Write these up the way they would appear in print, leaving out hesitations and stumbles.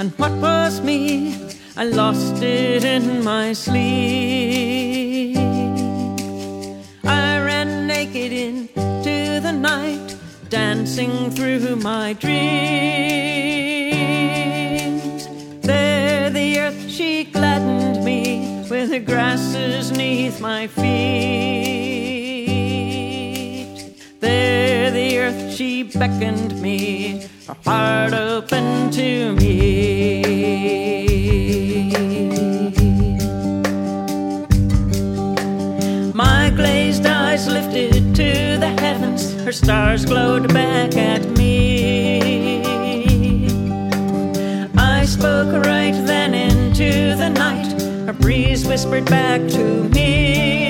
and what was me, I lost it in my sleep. I ran naked into the night, dancing through my dreams. There the earth, she gladdened me with the grasses 'neath my feet. There the earth, she beckoned me, her heart open to me. My glazed eyes lifted to the heavens, her stars glowed back at me. I spoke right then into the night, a breeze whispered back to me.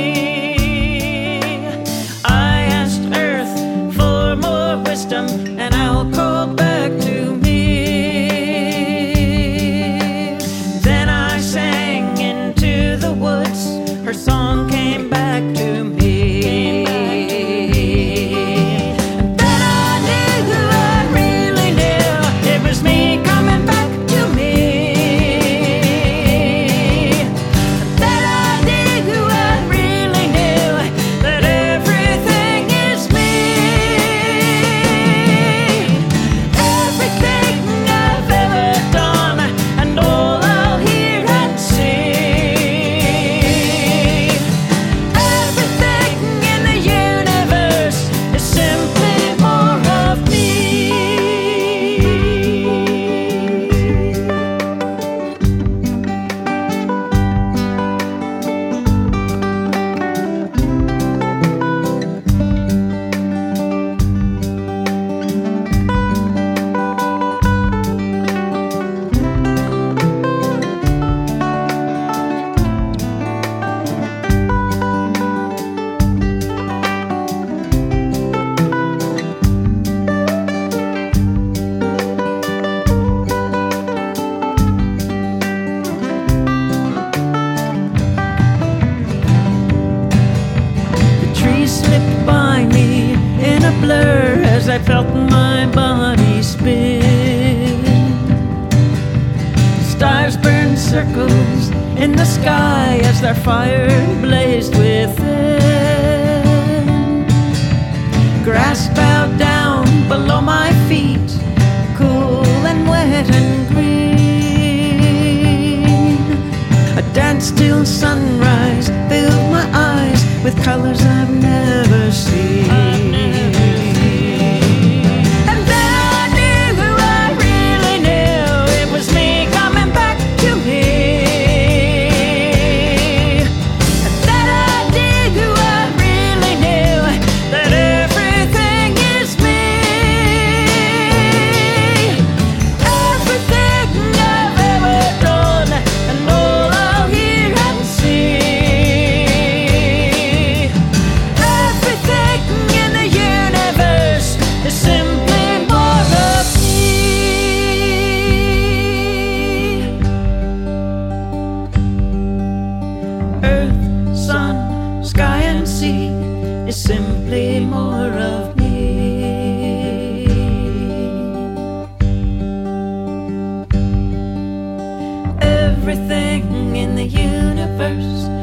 I asked earth for more wisdom, and I'll call back to me. Then I sang into the woods, her song came back to me. And then I knew who I really knew, it was me coming back to me. And then I knew who I really knew, that everything is me. Everything I've ever done, and all I'll hear and see. Everything in the universe is simply more of me. The trees slipped by me in a blur as I felt my body spin. Stars burned circles in the sky as their fire blazed within. Grass bowed down below my feet, cool and wet and green. A dance till sunrise filled my eyes with colors I've never seen. And then I knew who I really knew, it was me coming back to me. And then I knew who I really knew, that everything is me. Everything I've ever done, and all I'll hear and see. Everything in the universe is simply more of me. Earth, sun, sky and sea is simply more of me. Everything in the universe